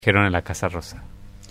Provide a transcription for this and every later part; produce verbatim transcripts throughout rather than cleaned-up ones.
Dijeron en la Casa Rosa.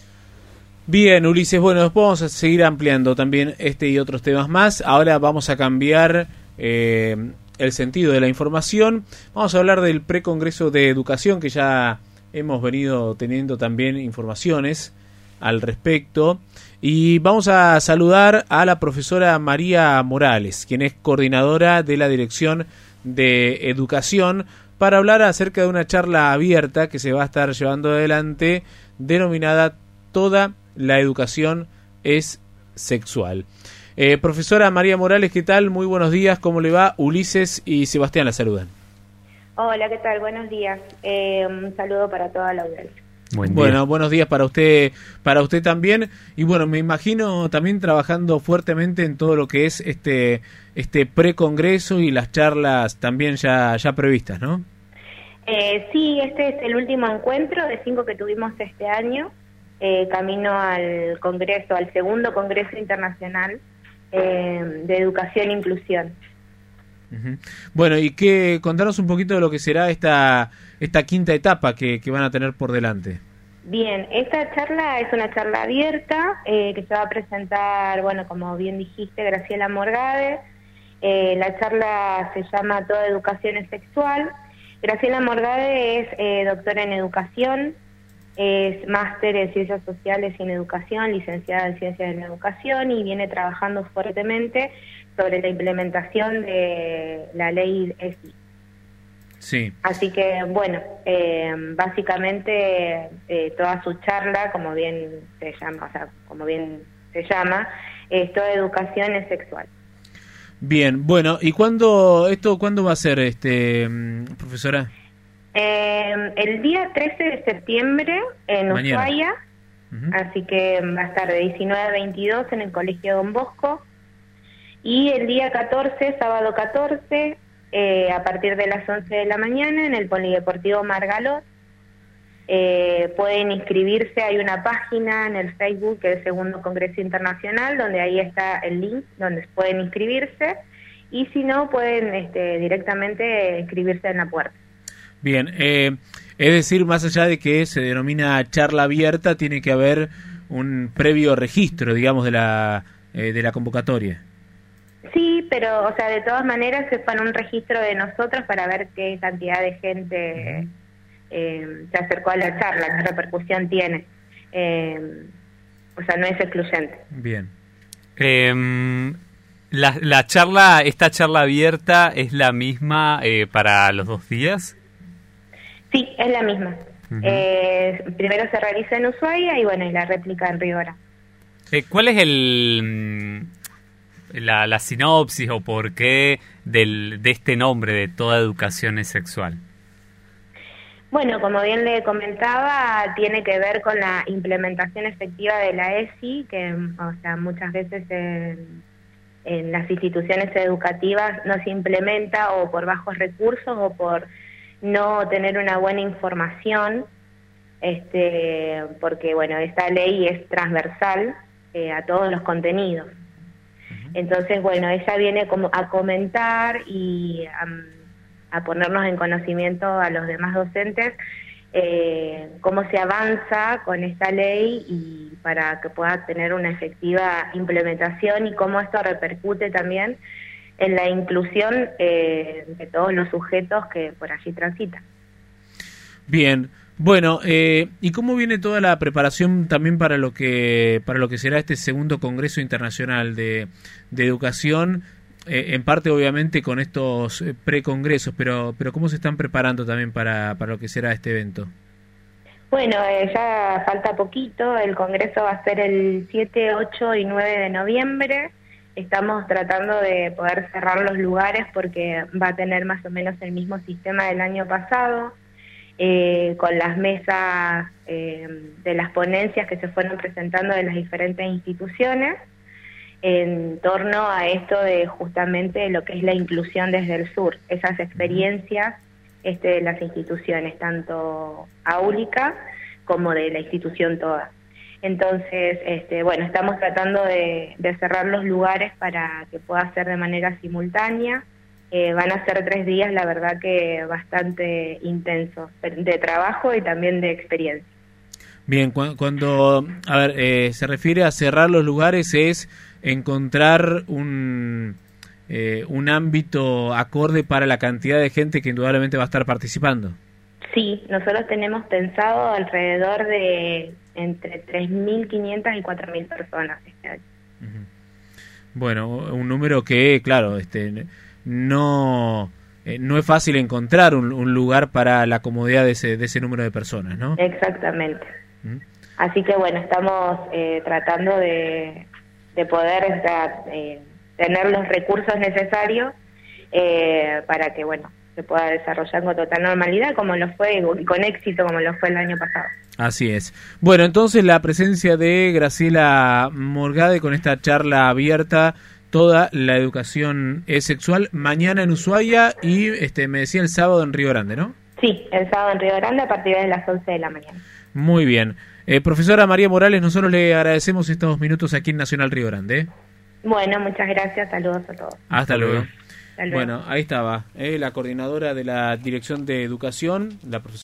Bien, Ulises, bueno, después vamos a seguir ampliando también este y otros temas más. Ahora vamos a cambiar eh, el sentido de la información. Vamos a hablar del Precongreso de Educación, que ya hemos venido teniendo también informaciones al respecto. Y vamos a saludar a la profesora María Morales, quien es coordinadora de la Dirección de Educación, para hablar acerca de una charla abierta que se va a estar llevando adelante, denominada Toda la educación es sexual. Eh, profesora María Morales, ¿qué tal? Muy buenos días, ¿cómo le va? Ulises y Sebastián la saludan. Hola, ¿qué tal? Buenos días. Eh, un saludo para toda la audiencia. Buen día. Bueno, buenos días para usted, para usted también. Y bueno, me imagino también trabajando fuertemente en todo lo que es este este precongreso y las charlas también ya ya previstas, ¿no? Eh, sí, este es el último encuentro de cinco que tuvimos este año, eh, camino al congreso, al segundo congreso internacional eh, de educación e inclusión. Uh-huh. Bueno, y que contanos un poquito de lo que será esta esta quinta etapa que, que van a tener por delante. Bien, esta charla es una charla abierta eh, que se va a presentar, bueno, como bien dijiste, Graciela Morgade. Eh, la charla se llama Toda educación es sexual. Graciela Morgade es eh, doctora en educación, es máster en ciencias sociales y en educación, licenciada en ciencias de la educación, y viene trabajando fuertemente sobre la implementación de la ley E S I. Sí. Así que, bueno, eh, básicamente eh, toda su charla, como bien se llama, o sea, como bien se llama, es Toda educación es sexual. Bien, bueno, ¿y cuándo esto cuándo va a ser, este profesora? Eh, el día trece de septiembre en Mañana. Ushuaia, Uh-huh. así que va a estar de diecinueve a veintidós en el Colegio Don Bosco, y el día catorce, sábado catorce, eh, a partir de las once de la mañana en el Polideportivo Margalot. Eh, pueden inscribirse, hay una página en el Facebook que es el Segundo Congreso Internacional, donde ahí está el link donde pueden inscribirse, y si no, pueden este, directamente inscribirse en la puerta. Bien, eh, es decir, más allá de que se denomina charla abierta, tiene que haber un previo registro, digamos, de la, eh, de la convocatoria. Sí, pero, o sea, de todas maneras se pone un registro de nosotros para ver qué cantidad de gente eh, se acercó a la charla, qué repercusión tiene. Eh, o sea, no es excluyente. Bien. Eh, la, la charla, esta charla abierta es la misma eh, para los dos días. Sí, es la misma. Uh-huh. Eh, primero se realiza en Ushuaia y bueno, y la réplica en Río Ora. Eh, ¿Cuál es el la, la sinopsis o por qué del, de este nombre de Toda educación es sexual? Bueno, como bien le comentaba, tiene que ver con la implementación efectiva de la E S I, que o sea, muchas veces en, en las instituciones educativas no se implementa o por bajos recursos o por no tener una buena información, este, porque bueno, esta ley es transversal eh, a todos los contenidos. Uh-huh. Entonces, bueno, ella viene como a comentar y um, a ponernos en conocimiento a los demás docentes eh, cómo se avanza con esta ley y para que pueda tener una efectiva implementación y cómo esto repercute también en la inclusión eh, de todos los sujetos que por allí transitan. Bien, bueno, eh, ¿y cómo viene toda la preparación también para lo que para lo que será este segundo Congreso Internacional de, de Educación? Eh, en parte, obviamente, con estos eh, precongresos, pero pero ¿cómo se están preparando también para, para lo que será este evento? Bueno, eh, ya falta poquito, el Congreso va a ser el siete, ocho y nueve de noviembre. Estamos tratando de poder cerrar los lugares porque va a tener más o menos el mismo sistema del año pasado, eh, con las mesas eh, de las ponencias que se fueron presentando de las diferentes instituciones en torno a esto de justamente lo que es la inclusión desde el sur, esas experiencias este, de las instituciones, tanto áulica como de la institución toda. Entonces, este, bueno, estamos tratando de, de cerrar los lugares para que pueda ser de manera simultánea. Eh, van a ser tres días, la verdad que bastante intensos, de trabajo y también de experiencia. Bien, cu cuando a ver, eh, se refiere a cerrar los lugares, es encontrar un, eh, un ámbito acorde para la cantidad de gente que indudablemente va a estar participando. Sí, nosotros tenemos pensado alrededor de entre tres mil quinientas y cuatro mil personas este año. Uh-huh. Bueno, un número que, claro, este, no, eh, no es fácil encontrar un, un lugar para la comodidad de ese, de ese número de personas, ¿no? Exactamente. ¿Mm? Así que, bueno, estamos eh, tratando de, de poder o sea, eh, tener los recursos necesarios eh, para que, bueno, se pueda desarrollar con total normalidad, como lo fue, y con éxito, como lo fue el año pasado. Así es. Bueno, entonces la presencia de Graciela Morgade con esta charla abierta, toda la educación es sexual, mañana en Ushuaia y este me decía el sábado en Río Grande, ¿no? Sí, el sábado en Río Grande a partir de las once de la mañana. Muy bien. Eh, profesora María Morales, nosotros le agradecemos estos minutos aquí en Nacional Río Grande. ¿eh? Bueno, muchas gracias, saludos a todos. Hasta luego. Hasta luego. Bueno, ahí estaba, eh, la coordinadora de la Dirección de Educación, la profesora